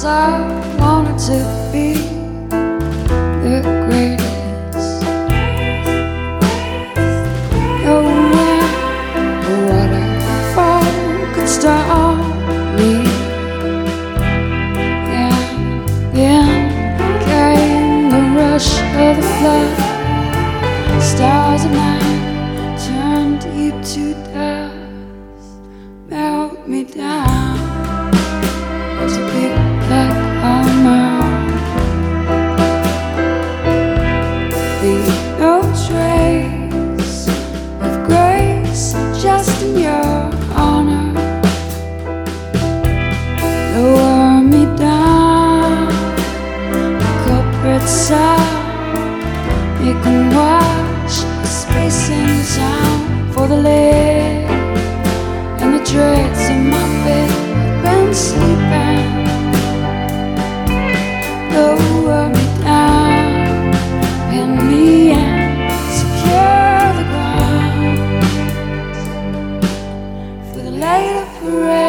'cause I wanted to be the greatest. No wind or waterfall could stop me. And then came the rush of the flood. Stars at night turned deep to dust, melt me down to big black armor. Leave no trace of grace, just in your honor. Lower me down, the culprit side. You can watch the space in town for the lead and the dregs in my bed. I've been sleeping. Lower me down, pin me in, secure the ground for the later parade.